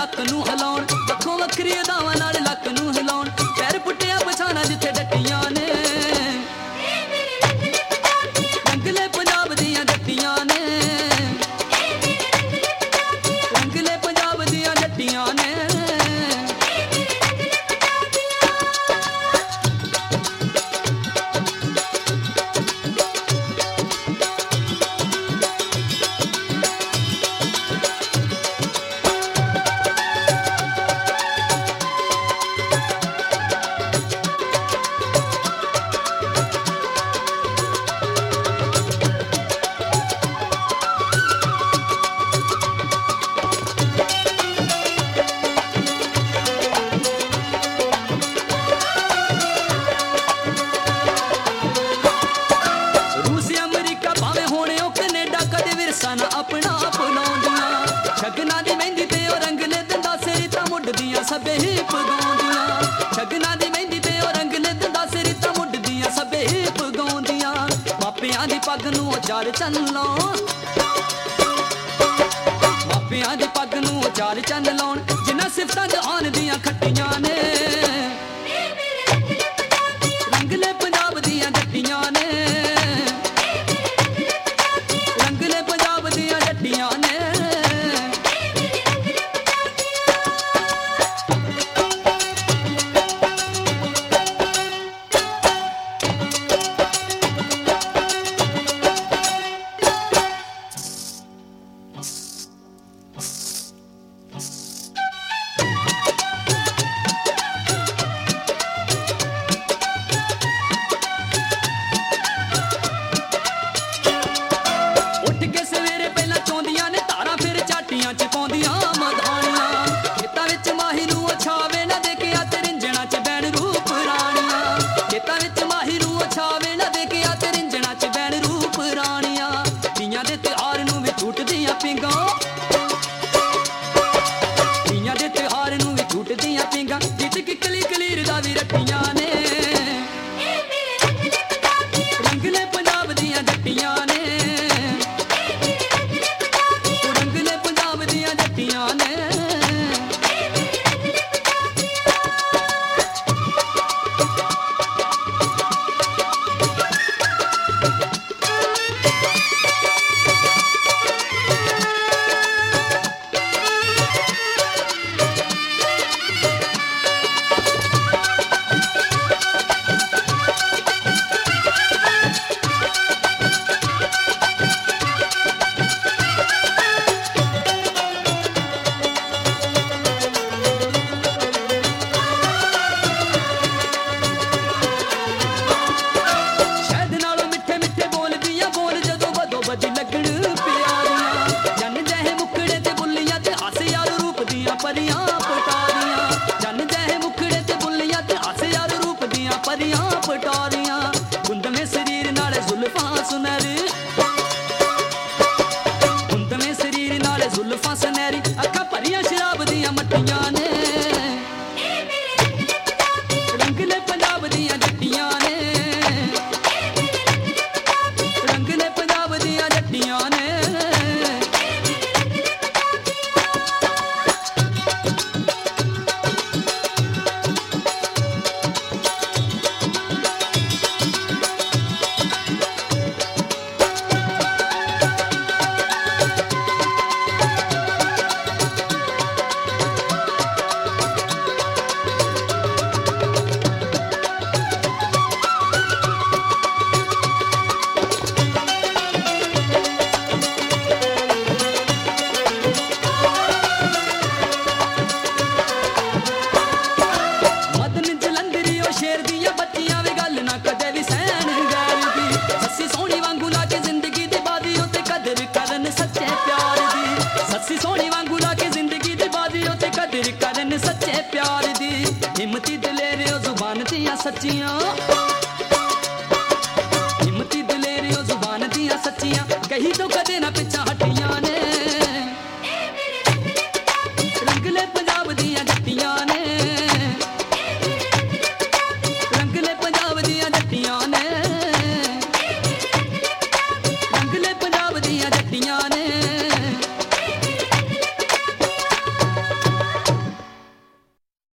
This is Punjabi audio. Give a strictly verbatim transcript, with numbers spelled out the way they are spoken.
ਲੱਕ ਨੂੰ ਹਿਲਾਉਣ, ਵੱਖੋ ਵੱਖਰੀ ਅਦਾਵਾਂ ਨਾਲ ਲੱਕ ਨੂੰ ਹਿਲਾਉਣ, ਪੈਰ ਪੁੱਟਿਆ ਪਛਾਣਾ ਜਿੱਥੇ ਡੱਟੀਆਂ ਨੇ, ਰੰਗਲੇ ਪੰਜਾਬ ਦੀਆਂ ਜੱਟੀਆਂ ਨੇ, ਰੰਗਲੇ ਪੰਜਾਬ ਦੀਆਂ ਜੱਟੀਆਂ ਨੇ। ਆਪਣਾ ਅਪਣਾਉਂਦੀਆਂ ਸ਼ਗਨਾਂ ਦੀ ਮਹਿੰਦੀ ਤੇ ਉਹ ਰੰਗਲੇ ਦੰਦਾ ਸਿਰ ਤਾਂ ਮੁੱਢਦੀਆਂ ਸਭੇ ਹੀ ਪਗਾਉਂਦੀਆਂ, ਸ਼ਗਨਾਂ ਦੀ ਮਹਿੰਦੀ ਤੇ ਉਹ ਰੰਗਲੇ ਦੰਦਾ ਸਿਰ ਤਾਂ ਮੁੱਢਦੀਆਂ ਸਭੇ ਹੀ ਪਗਾਉਂਦੀਆਂ, ਮਾਪਿਆਂ ਦੀ ਪੱਗ ਨੂੰ ਉਹ ਚਾਰ ਚੰਨ ਲਾਉਣ, ਮਾਪਿਆਂ ਦੀ ਪੱਗ ਨੂੰ ਉਹ ਚਾਰ ਚੰਨ ਲਾਉਣ, ਜਿਨ੍ਹਾਂ ਸਿਫਤਾਂ ਜਹਾਨ ਦੀਆਂ ਖੱਟੀਆਂ ਨੇ, ਰੰਗਲੇ ਪੰਜਾਬ ਦੀਆਂ ਜੱਟੀਆਂ ਨੇ, ਰੰਗਲੇ ਪੰਜਾਬ ਦੀਆਂ ਜੱਟੀਆਂ ਨੇ। ਚ ਪਾਉਂਦੀਆਂ ਮਧਾਣੀਆਂ, ਖੇਤਾਂ ਵਿੱਚ ਮਾਹੀ ਨੂੰ ਛਾਵੇ ਨਾ ਦੇ ਕੇ ਆ ਤੇ ਰਿੰਜਣਾ ਚ ਬੈਣ ਰੂਪ ਰਾਣੀਆਂ, ਖੇਤਾਂ ਵਿੱਚ ਮਾਹੀ ਨੂੰ ਛਾਵੇ ਨਾ ਦੇ ਕੇ ਆ ਤੇ ਰਿੰਜਣਾ ਚ ਬੈਣ ਰੂਪ ਰਾਣੀਆਂ, ਤੀਆਂ ਦੇ ਤਿਉਹਾਰ ਨੂੰ ਵੀ ਝੂਟਦੀਆਂ ਪੀਂਘਾਂ, ਤੀਆਂ ਦੇ ਤਿਉਹਾਰ ਨੂੰ ਵੀ ਝੂਟਦੀਆਂ ਪੀਂਘਾਂ, ਗੀਤ ਕਿੱਕਲੀ ਕਲੀਰ ਦਾ ਵੀ ਰੱਟੀਆਂ ਨੇ, ਰੰਗਲੇ ਪੰਜਾਬ ਦੀਆਂ ਜੱਟੀਆਂ ਨੇ, ਜੱਟੀਆਂ ਨੇ। ਪਰੀਆਂ ਪਟਾਰੀਆਂ ਜਨ ਜਹ ਮੁਖੜੇ ਤੇ ਬੁੱਲੀਆਂ ਤੇ ਹਾਸੇ ਯਾਰ ਰੂਪ ਦੀਆਂ ਪਰੀਆਂ ਪਟਾਰੀਆਂ, ਗੁੰਦਵੇਂ ਸਰੀਰ ਨਾਲ ਜ਼ੁਲਫਾਂ ਸੁਨਹਿਰੀ, ਗੁੰਦਵੇਂ ਸਰੀਰ ਨਾਲ ਜ਼ੁਲਫਾਂ ਸੁਨਹਿਰੀ, ਅੱਖਾਂ ਭਰੀਆਂ ਸ਼ਰਾਬ ਦੀਆਂ ਮੱਟੀਆਂ ਨੇ, ਰੰਗਲੇ ਪੰਜਾਬ ਦੀਆਂ ਜੱਟੀਆਂ ਨੇ, ਰੰਗਲੇ ਪੰਜਾਬ ਦੀਆਂ ਜੱਟੀਆਂ ਨੇ। ਸੱਸੀ ਸੋਹਣੀ ਵਾਂਗੂ ਲਾ ਕੇ ਜ਼ਿੰਦਗੀ ਦੀ ਬਾਜ਼ੀ ਉੱਤੇ ਕਦਰ ਕਰਨ ਸੱਚੇ ਪਿਆਰ ਦੀ, ਹਿੰਮਤੀ ਦਲੇਰ ਉਹ ਜ਼ੁਬਾਨ ਦੀਆਂ ਸੱਚੀਆਂ।